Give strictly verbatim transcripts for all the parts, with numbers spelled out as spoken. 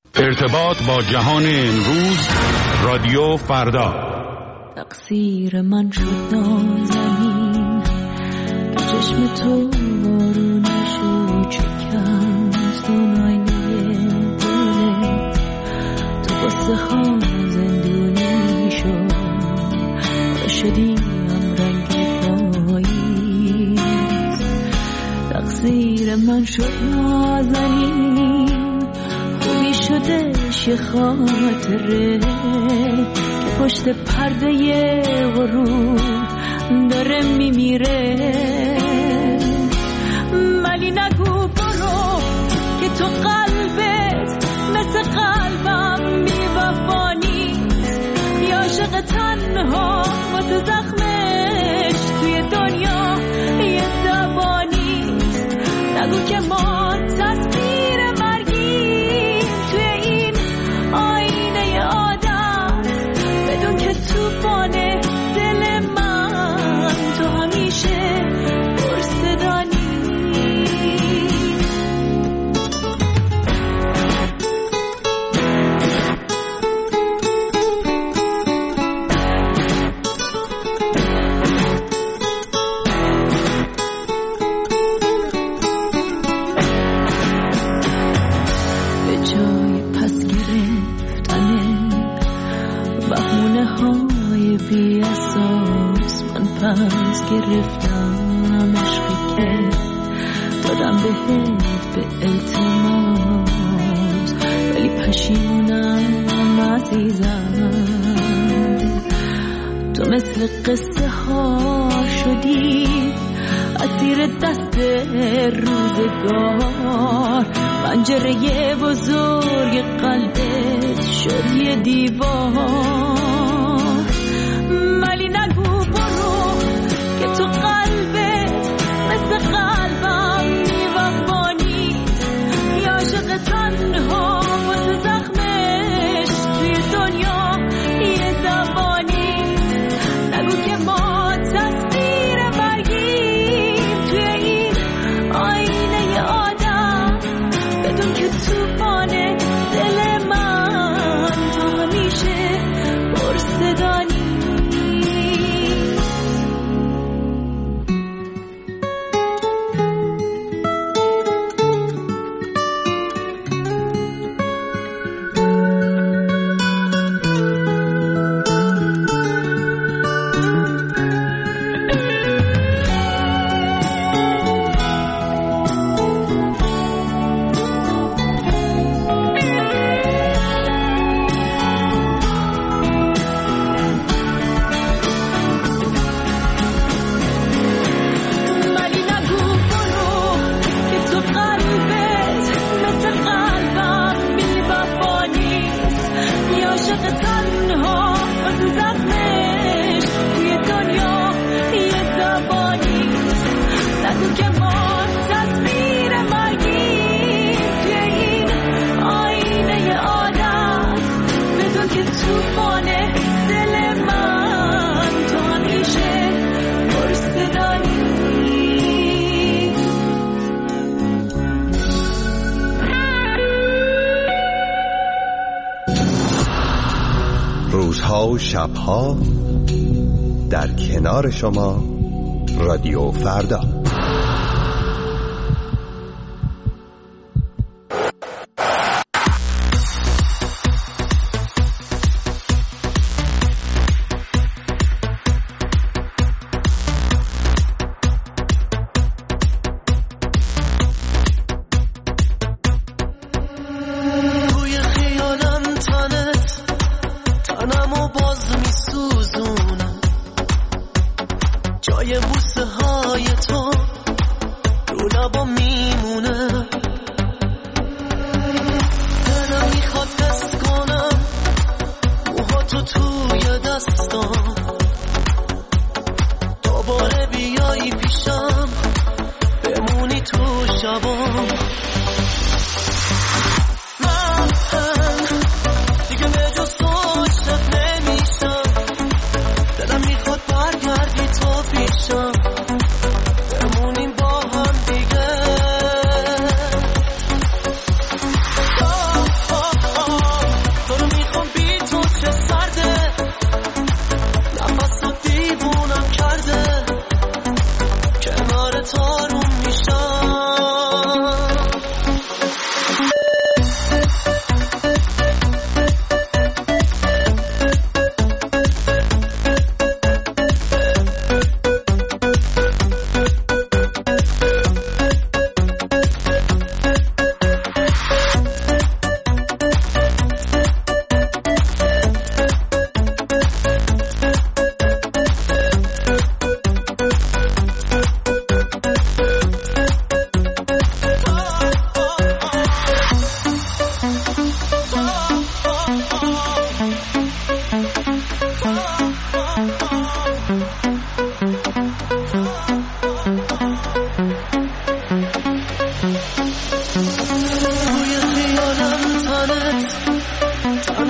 ارتباط با جهان امروز، رادیو فردا. تقصیر من شد نازنین که چشم تو بارونشو چکند دون آینه دلت، تو واسه خان زندونی شد و شدیم رنگ پاییز. تقصیر من شد نازنین خوبی شدش یه خاطره که پشت پرده غرور داره میمیره. ولی نگو برو که تو قلبت مثل قلبم بی‌وفا نیست، یا عاشق تنها و تو زخمش توی دنیا یه دوا نیست. نگو که ما تصویر مرگیم توی این آینه عادت، بدون که توفان دل من تو همیشه پرصدانی. به جای پس گرفتن بهونه های بی اساس، من پس گرفتم عشقی که دادم بهت به التماس، ولی پشیمونم عزیزم. تو مثل قصه ها شدی اسیر دست روزگار، پنجره بزرگ قلبت شد یه دیوار. ولی نگو برو که تو قلبت مثل قلبم بی‌وفا نیست، یا عاشق تنها و تو زخمش توی دنیا یه دوا نیست. نگو که ما تصویر مرگیم توی این آینه عادت، بدون که توفان دل من تو همیشه پرصدانی. روزها و شبها در کنار شما، رادیو فردا.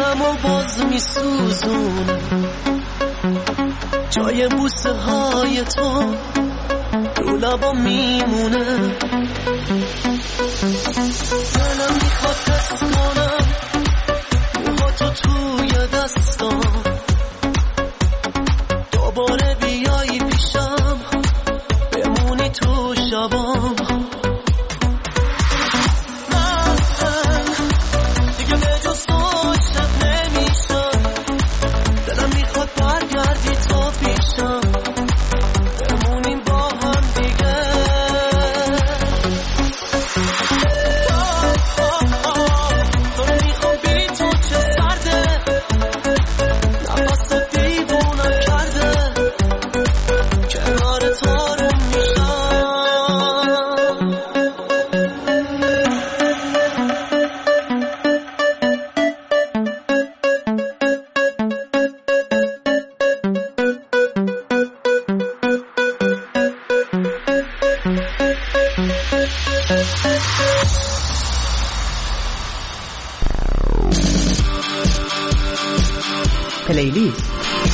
دلم و باز میسوزونه جای بوسه های تو رو لبا میمونه دلم میخواد دست کنم موها تو توی دستم دوباره بیایی پیشم بمونی تو شبام پلیلیست.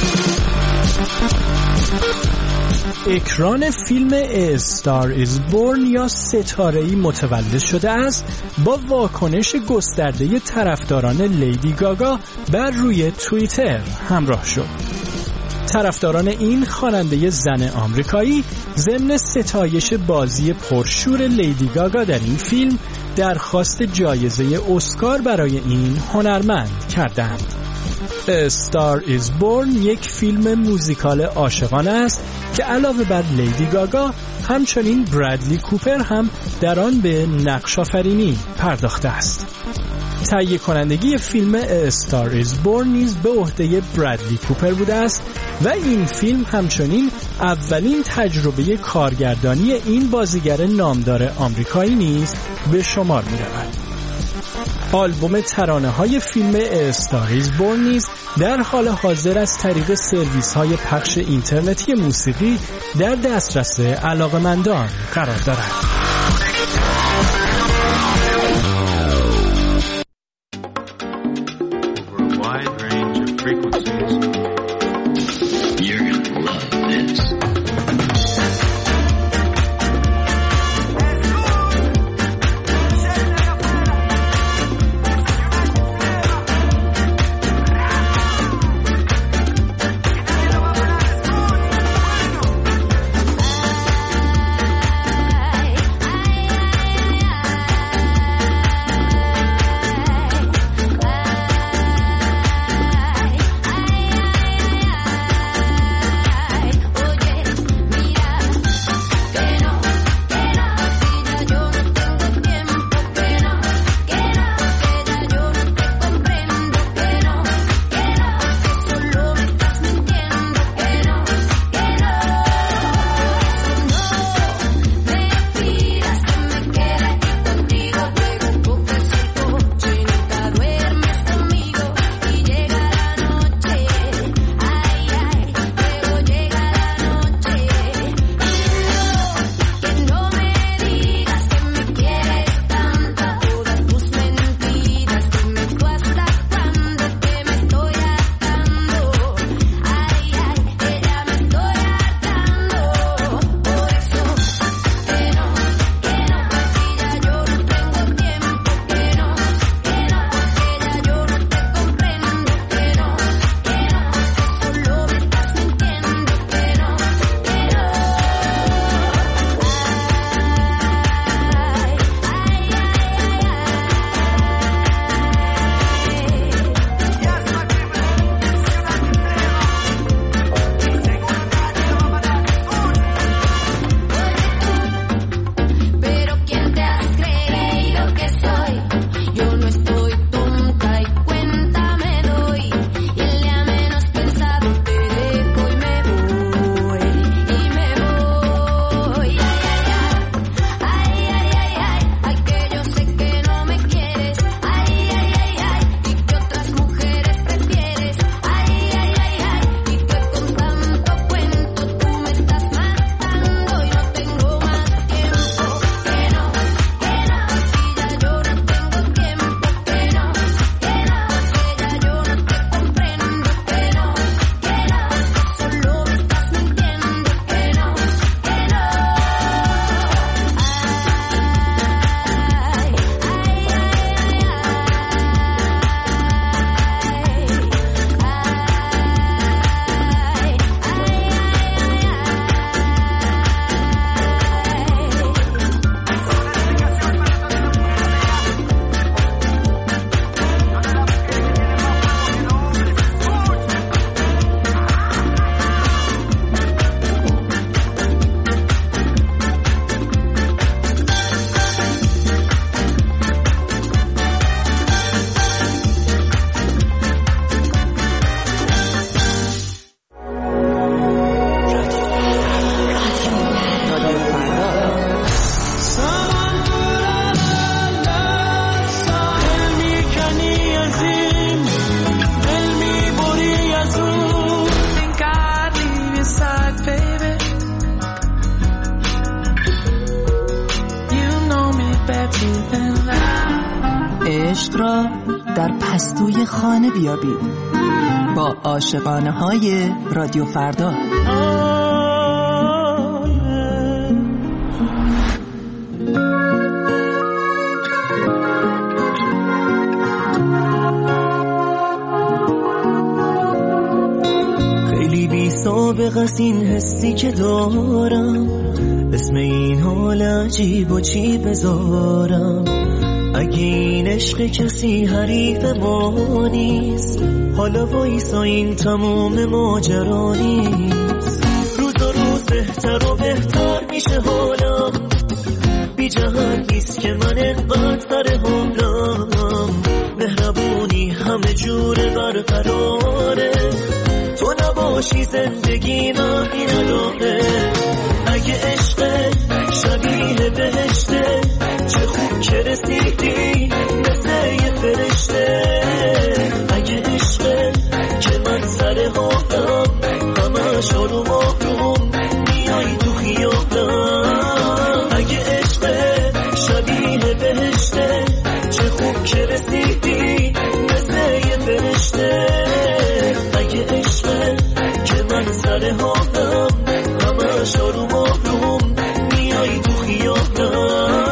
اکران فیلم A Star is Born یا ستاره‌ای متولد شده است با واکنش گسترده طرفداران لیدی گاگا بر روی توییتر همراه شد. طرفداران این خواننده زن آمریکایی ضمن ستایش بازی پرشور لیدی گاگا در این فیلم درخواست جایزه اسکار برای این هنرمند کردند. A Star is Born یک فیلم موزیکال عاشقانه است که علاوه بر لیدی گاگا همچنین برادلی کوپر هم در آن به نقش آفرینی پرداخته است. تهیه کنندگی فیلم A Star is Born نیز به عهده برادلی کوپر بوده است و این فیلم همچنین اولین تجربه کارگردانی این بازیگر نامدار آمریکایی نیز به شمار می رود. آلبوم ترانه‌های فیلم A Star is Born نیز در حال حاضر از طریق سرویس‌های پخش اینترنتی موسیقی در دسترس علاقه‌مندان قرار دارد. عشق را در پستوی خانه بیابید با عاشقانه های رادیو فردا. خیلی بی سابقه است این حسی که دارم، اسم این حال عجیب و چی بذارم. اگه این عشق کسی حریف ما نیست، حالا وایسا این تموم ماجرا نیست. روز و روز بهتر و بهتر میشه حالم، بی جهت نیست که من انقدر سر حالم. مهربونی همه جور برقراره، تو نباشی زندگی معنی نداره. اگه عشق شبیه بهشته، چه خوب که رسیدی مثل یه فرشته. اگه عشق که من سر حالم، همش آروم آروم میای تو خیالم. اگه عشق شبیه بهشته، چه خوب که رسیدی مثل یه فرشته. اگه عشق که من سر حالم، همش آروم آروم میای تو خیالم.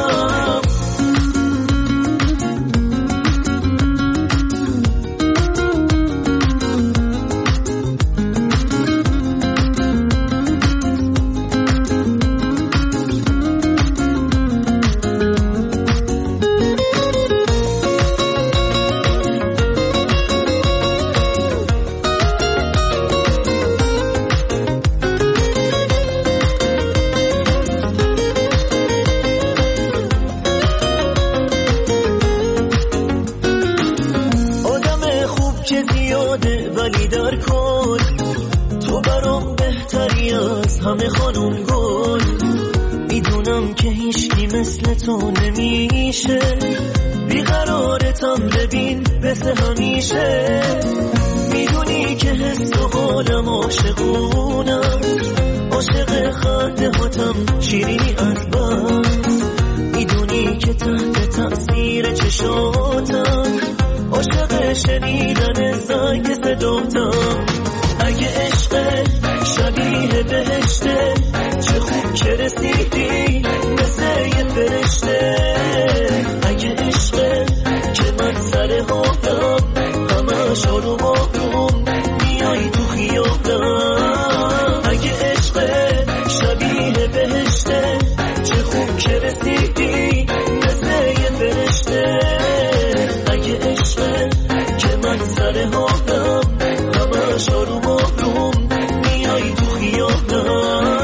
ولی در کل تو برام بهتری از همه خانوم گل. میدونم که هیچکی مثل تو نمیشه، بیقرارتم ببین مثل همیشه. میدونی که حس و حالم عاشقونم، عاشق خنده هاتم شیرینی از بس. میدونی که تحت تأثیر چشاتم، عاشق شنیدن زنگ صداتم. اگه عشق شبیه بهشته، چه خوب که رسیدی مثل یه فرشته. اگه عشق که من سر حالم، همش آروم آروم میای تو خیالم. اگه عشق شبیه بهشته، چه خوب که رسیدی مثل یه فرشته. اگه عشق که من سر حالم، همش آروم آروم میای تو خیالم.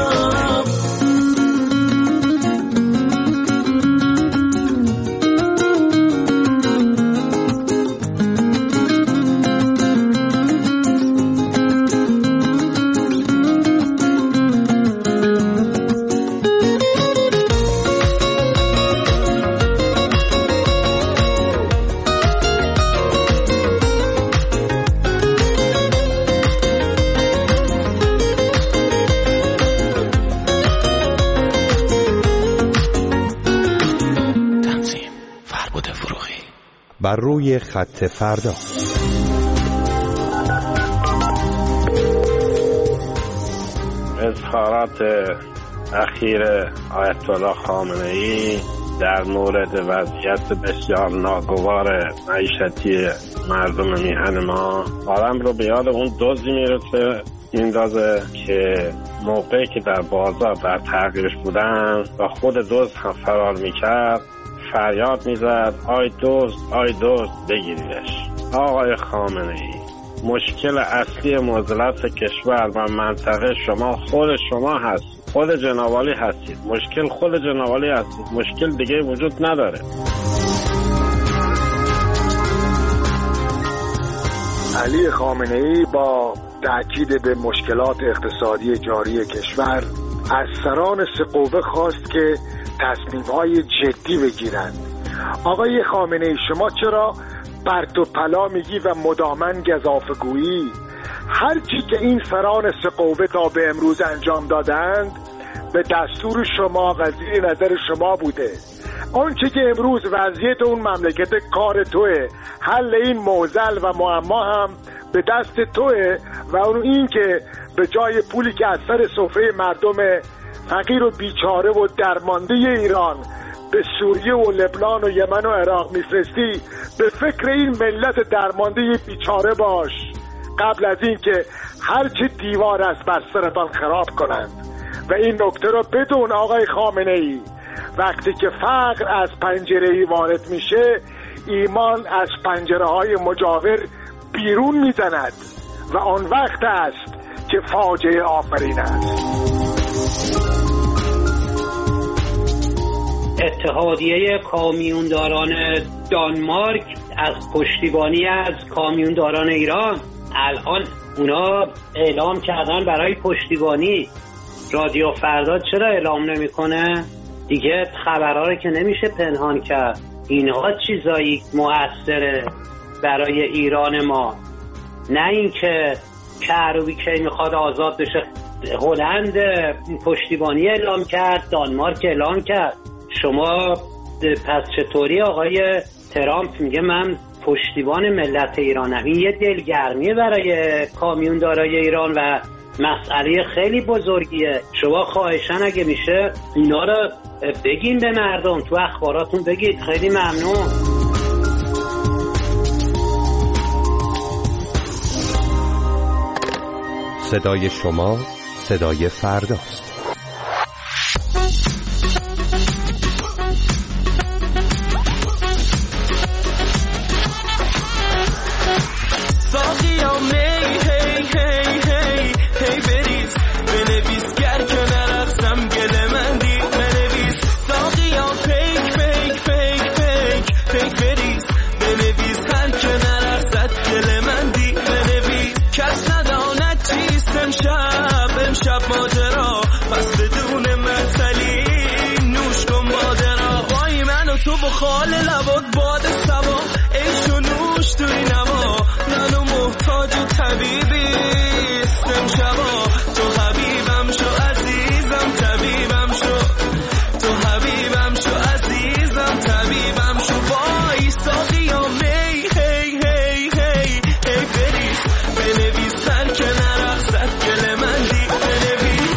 بر روی خط فردا. اظهارات اخیر آیت الله خامنه‌ای در مورد وضعیت بسیار ناگوار معیشتی مردم میهن ما آدم رو به یاد اون دزدی میرسه میندازه که موقعی که در بازار در تعقیبش بودن و خود دزد هم فرار میکرد فریاد میزد آی دزد آی دزد بگیریدش. آقای خامنه‌ای، مشکل اصلی معضلات کشور و منطقه شما خود شما هست، خود جنابعالی هستید. مشکل خود جنابعالی هستید، مشکل دیگه وجود نداره. علی خامنه‌ای با تأکید به مشکلات اقتصادی جاری کشور از سران سه قوه خواست که تصمیم‌های جدی بگیرند. آقای خامنه‌ای، شما چرا پرت و پلا میگی و مداماً گزافه‌گویی؟ هر چی که این سران سه قوه تا به امروز انجام دادند به دستور شما و زیر نظر شما بوده. اون چی که امروز وضعیت اون مملکت کار توه، حل این معضل و معما هم به دست توه و اون این که به جای پولی که از سر سفره مردم فقیر و بیچاره و درمانده ایران به سوریه و لبنان و یمن و عراق میفرستی، به فکر این ملت درمانده بیچاره باش قبل از این که هرچی دیوار است بر سرتان خراب کنند. و این نکته رو بدون آقای خامنه ای، وقتی که فقر از پنجره‌ای وارد میشه، ایمان از پنجره های مجاور بیرون میزند و آن وقت است که فاجعه آفرین است. اتحادیه کامیونداران دانمارک از پشتیبانی از کامیونداران ایران الان اونا اعلام کردن برای پشتیبانی. رادیو فردا چرا اعلام نمیکنه؟ دیگه خبرها رو که نمیشه پنهان کرد. اینها چیزایی مؤثره برای ایران ما، نه اینکه کروبی که میخواد آزاد بشه. هلند پشتیبانی اعلام کرد، دانمارک اعلام کرد. شما پس چطوری آقای ترامپ میگه من پشتیبان ملت ایرانم؟ این یه دلگرمیه برای کامیوندارای ایران و مسئله خیلی بزرگیه. شما خواهشن اگه میشه اینا رو بگین به مردم، تو اخباراتون بگید. خیلی ممنون. صدای شما صدای فرداست. خال لبات باد سوا عشق و نوش توی نوا، منو محتاج طبیبی استم شبا. تو حبیبم شو عزیزم طبیبم شو، تو حبیبم شو عزیزم طبیبم شو. وای ساقیا می هی هی هی هی بریز بنویس هر که نرقصد گل من دی بنویس.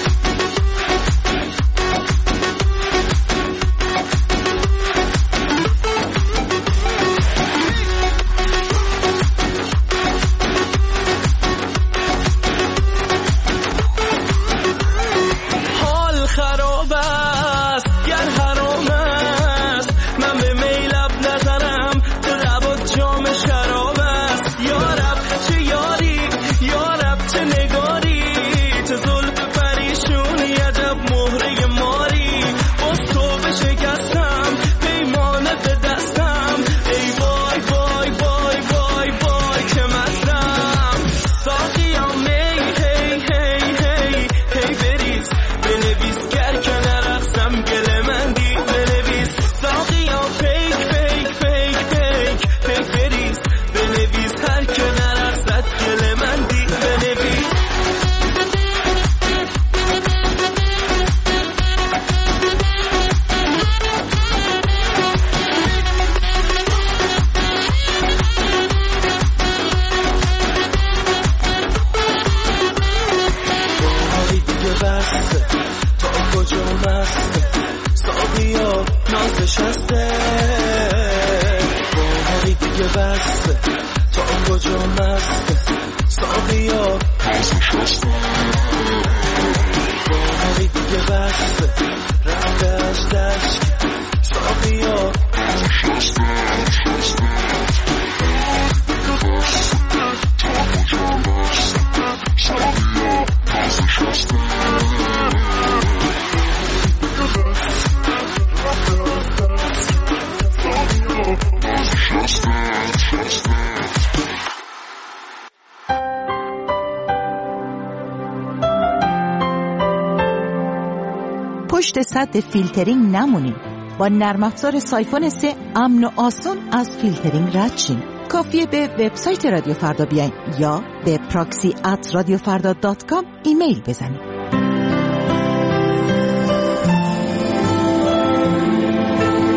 پشت سد فیلترینگ نمونید. با نرم افزار سایفون سه امن و آسون از فیلترینگ رد شین. کافیه به وبسایت رادیو فردا بیاین یا به پراکسی ات رادیو فردا دات کام ایمیل بزنید.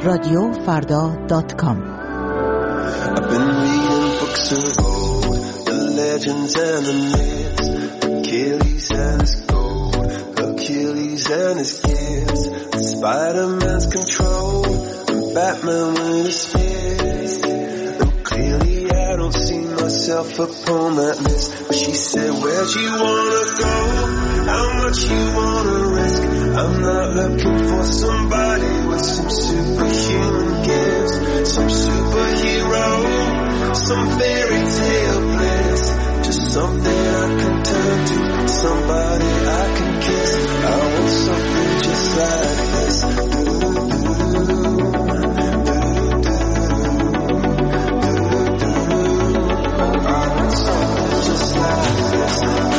رادیو فردا دات کام. I've been reading books of old, the legends and the myths, Achilles and his gold, Achilles and his gifts, Spider-Man's control, and Batman with his fist. And clearly I don't see myself upon that list. But she said, where'd you wanna go? How much you wanna risk? I'm not looking for somebody with some superhuman gifts, some superhero, some fairy tale bliss, just something I can turn to, somebody I can kiss. I want something just like this. I want something just like this.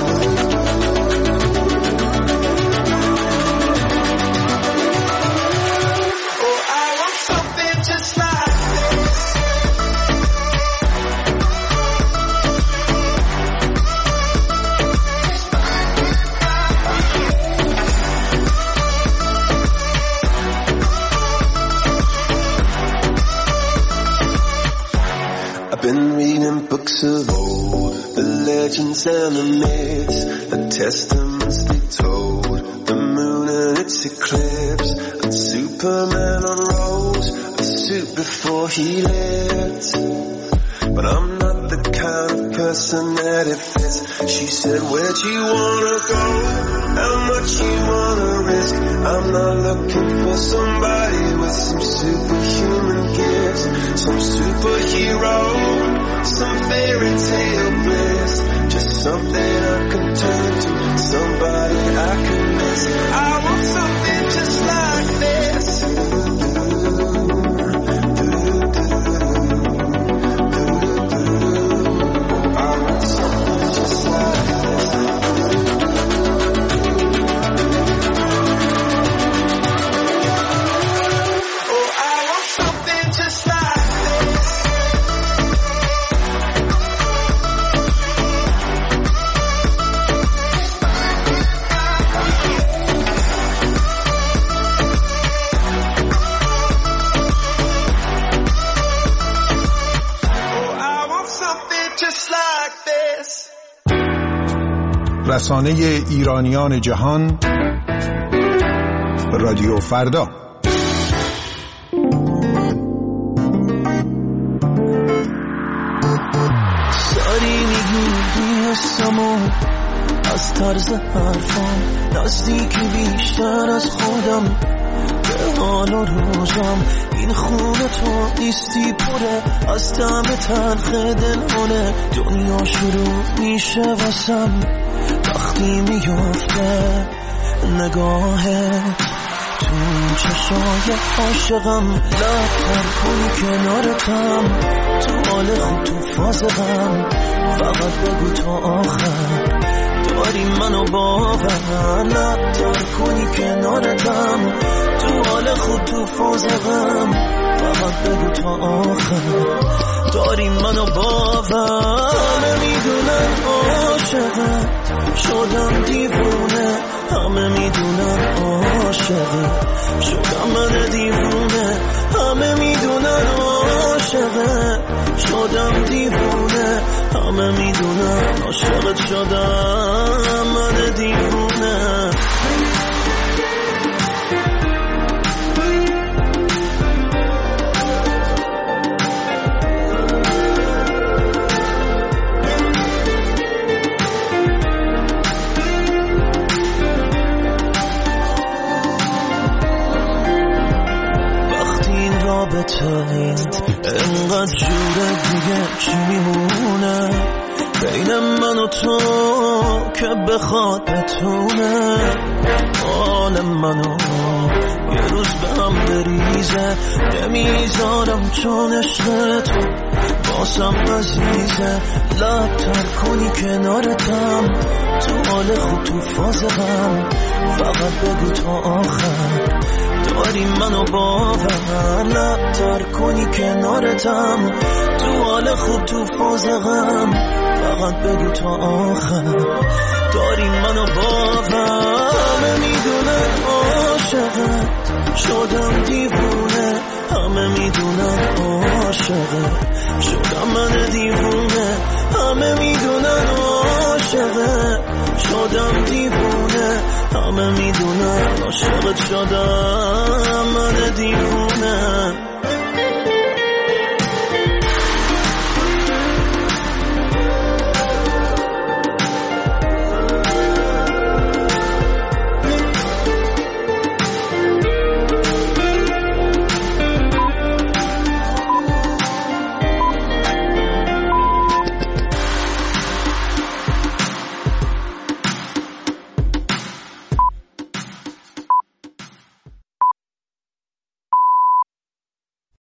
Been reading books of old, the legends and the myths, the testaments they told, the moon and its eclipse, and Superman unrolls a suit before he lived. But I'm not the kind of person that it fits. She said, where'd you wanna go? How much you wanna risk? I'm not looking for somebody with some superhuman gifts, some superhero, some fairy tale bliss, just something I can turn to, somebody I can miss. I want something just like this. I want something just like this. Oh, I want something just like this. رسانه ایرانیان جهان رادیو فردا. ساری میگی حسمو از طرز حرفام، نزدیکی بیشتر از خودم به حال و روزم. این خونه تو نیستی پره از طعم تلخ دلونه، دنیا شروع میشه واسم وقتی میفته نگاهت تو چشای عاشقم. لبتر کنی کنارتم، تو حال خوب تو فاز غم، فقط بگو تا آخر داری منو باور. لبتر کنی کنارتم، تو حال خوب تو فاز غم، فقط بگو تا آخر داری منو باور. همه میدونن عاشقت شدم دیوونه، همه میدونن عاشقت شدم من دیوونه، همه میدونن عاشقت شدم دیوونه، همه میدونن عاشقت شدم من دیوونه. انقدر جوره دیگه چی میمونه بین من و تو که بخواد بتونه حال منو یه روز به هم بریزه. نمیذارم چون عشق تو باسم عزیزه. لبتر کنی کنارتم، تو حال خوب تو فاز غم، فقط بگو تا آخر داری منو باور. لبتر کنی کنارتم، تو حال خوب تو فاز غم، فقط بگو تا آخر داری منو باور. همه میدونن عاشقت شدم دیوونه، شدم